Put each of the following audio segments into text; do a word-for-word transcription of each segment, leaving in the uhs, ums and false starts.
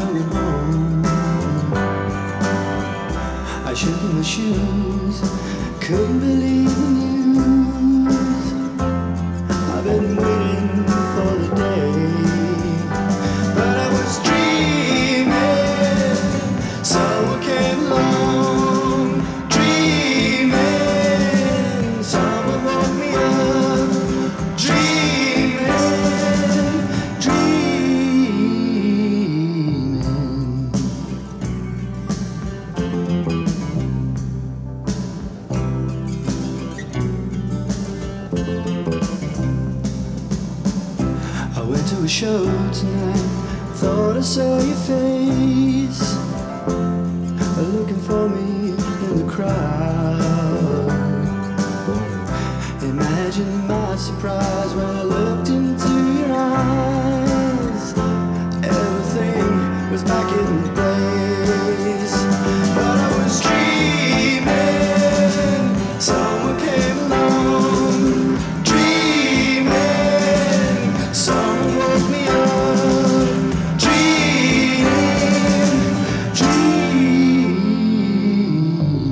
coming home. I shook in my shoes, couldn't believe the news. I've been waiting for the day, but I was dreaming. Someone came along, dreaming. Someone woke me up, dreaming, dreaming. I went to a show tonight, thought I saw your face, looking for me in the crowd. Imagine my surprise when I looked into your eyes. Everything was back in place, but I was dreaming. Someone came along, dreaming. Someone woke me up, dreaming, dreaming.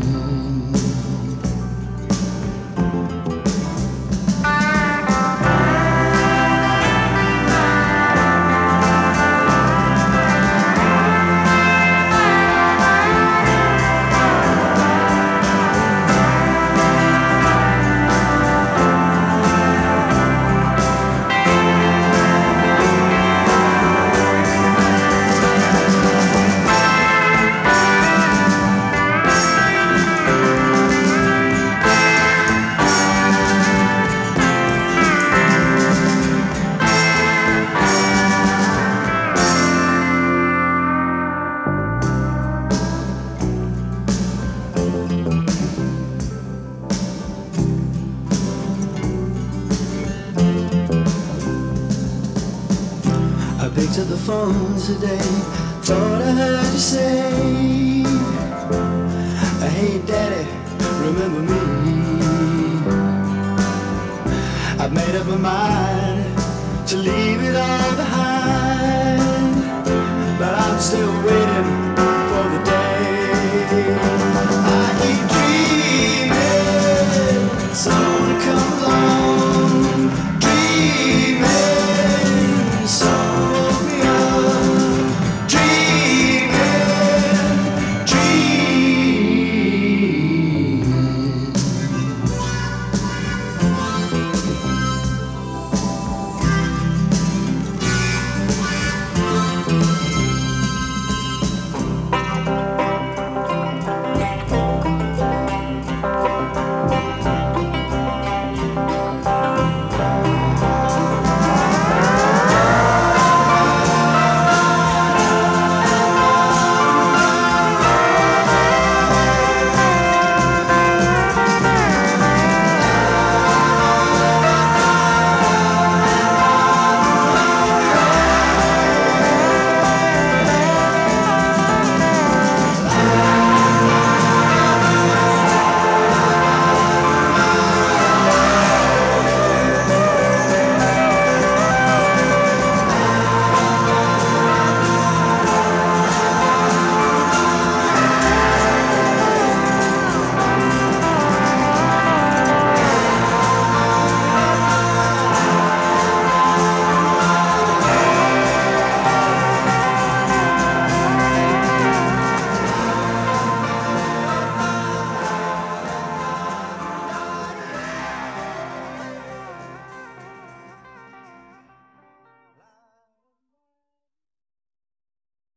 I picked up the phone today, thought I heard you say, hey daddy, remember me? I've made up my mind to leave it all behind, but I'm still waiting